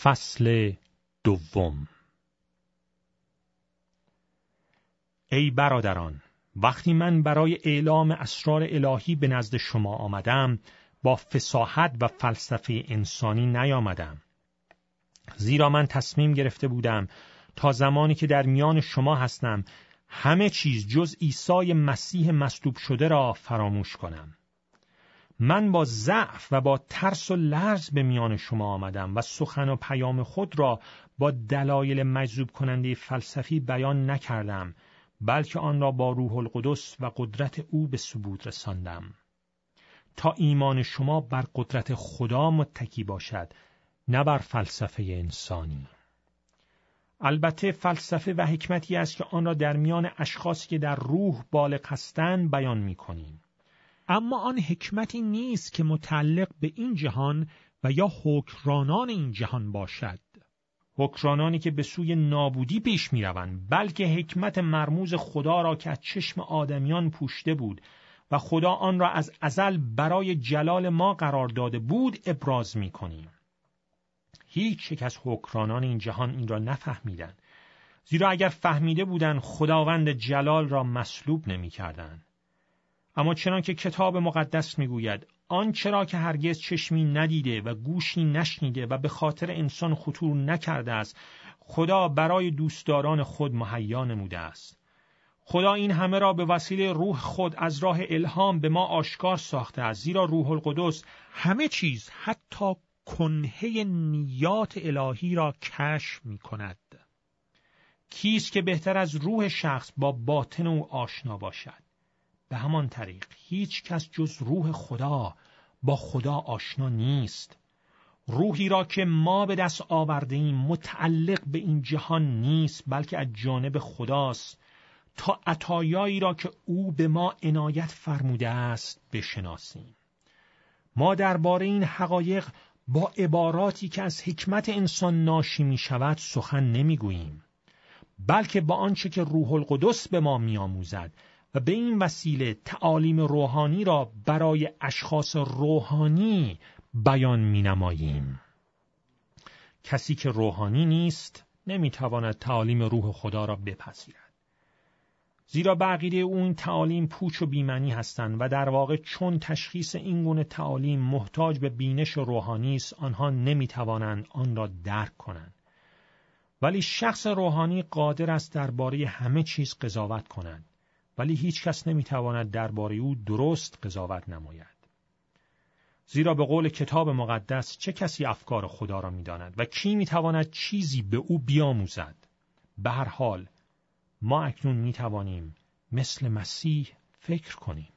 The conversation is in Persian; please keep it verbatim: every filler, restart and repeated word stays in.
فصل دوم. ای برادران، وقتی من برای اعلام اسرار الهی به نزد شما آمدم، با فصاحت و فلسفه انسانی نیامدم. زیرا من تصمیم گرفته بودم تا زمانی که در میان شما هستم همه چیز جز عیسی مسیح مصلوب شده را فراموش کنم. من با ضعف و با ترس و لرز به میان شما آمدم و سخن و پیام خود را با دلایل مجذوب کننده فلسفی بیان نکردم، بلکه آن را با روح القدس و قدرت او به ثبوت رساندم، تا ایمان شما بر قدرت خدا متکی باشد، نه بر فلسفه انسانی. البته فلسفه و حکمتی است که آن را در میان اشخاصی که در روح بالغ هستند بیان می‌کنیم. اما آن حکمتی نیست که متعلق به این جهان و یا حکمرانان این جهان باشد. حکمرانانی که به سوی نابودی پیش می روند، بلکه حکمت مرموز خدا را که از چشم آدمیان پوشیده بود و خدا آن را از ازل برای جلال ما قرار داده بود ابراز می کنیم. هیچ یک از حکمرانان این جهان این را نفهمیدند، زیرا اگر فهمیده بودند خداوند جلال را مصلوب نمی کردند. اما چنانکه کتاب مقدس میگوید، آنچه را که هرگز چشمی ندیده و گوشی نشنیده و به خاطر انسان خطور نکرده است، خدا برای دوستداران خود مهیا نموده است. خدا این همه را به وسیله روح خود از راه الهام به ما آشکار ساخته است، زیرا روح القدس همه چیز حتی کنه نیات الهی را کشف می کند. کیست که بهتر از روح شخص با باطن او آشنا باشد؟ به همان طریق هیچ کس جز روح خدا با خدا آشنا نیست. روحی را که ما به دست آورده ایم متعلق به این جهان نیست، بلکه از جانب خداست، تا عطایایی را که او به ما عنایت فرموده است بشناسیم. ما درباره این حقایق با عباراتی که از حکمت انسان ناشی می شود سخن نمی گوییم، بلکه با آنچه که روح القدس به ما می آموزد و به این وسیله تعالیم روحانی را برای اشخاص روحانی بیان می نماییم. کسی که روحانی نیست نمی تواند تعالیم روح خدا را بپذیرد، زیرا به عقیده او این تعالیم پوچ و بی‌معنی هستند و در واقع چون تشخیص این گونه تعالیم محتاج به بینش روحانی است، آنها نمی توانند آن را درک کنند. ولی شخص روحانی قادر است درباره همه چیز قضاوت کند، ولی هیچ کس نمیتواند درباره او درست قضاوت نماید. زیرا به قول کتاب مقدس چه کسی افکار خدا را میداند و کی میتواند چیزی به او بیاموزد؟ به هر حال ما اکنون میتوانیم مثل مسیح فکر کنیم.